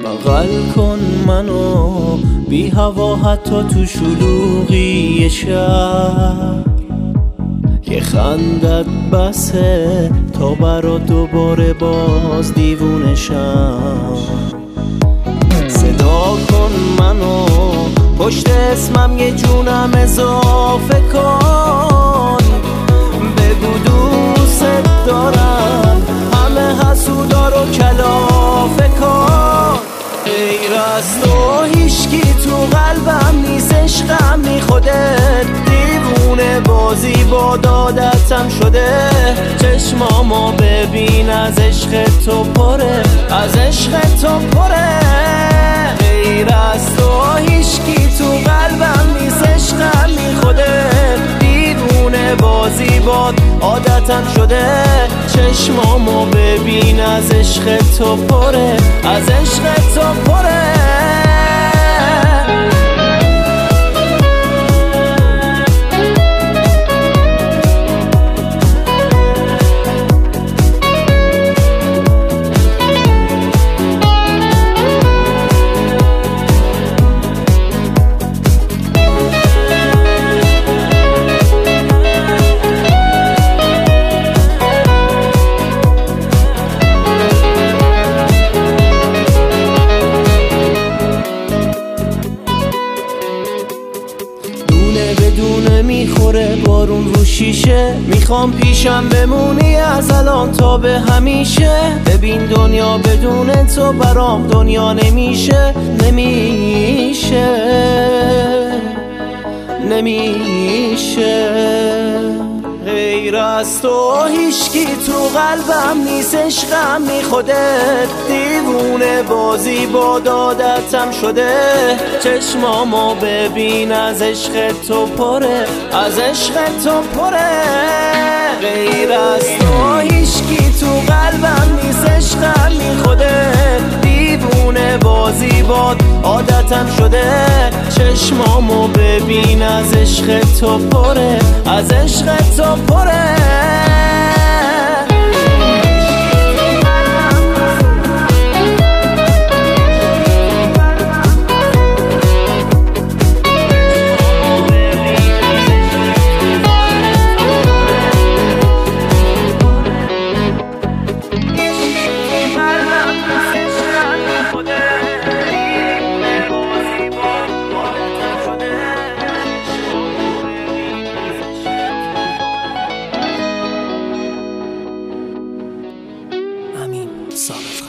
بغل کن منو بی هوا حتی تو شلوغی شب، یه خندت بسه تا برا دوباره باز دیوونه شم. صدا کن منو پشت اسمم یه جونم اضافه کن، بگو دوست دارم همه حسودا رو کلافه کن. غیر از تو هیچکی تو قلبم نیست، عشقم بی خودت دیوونه بازی با دادتم شده. چشمامو ببین از عشق تو پره، از عشق تو پره. غیر از تو هیچکی تو قلبم نیست، عشقم بی خودت دیوونه بازی با عادتم شده. چشمامو ببین از عشق تو پره، از عشق تو پره. بدونه میخوره بارون رو شیشه، میخوام پیشم بمونی از الان تا به همیشه. ببین دنیا بدون تو برام دنیا نمیشه، نمیشه، نمیشه. غیر از تو هیچکی تو قلبم نیست، عشقم بی خودت دیوونه بازی با دادتم شده. چشمامو ببین از عشق تو پره، از عشق تو پره. غیر از تو هیچکی تو قلبم نیست، عشقم بی خودت دیوونه بازی با عادتم شده. چشمامو ببین از عشق تو پره، از عشق تو پره. Sorry.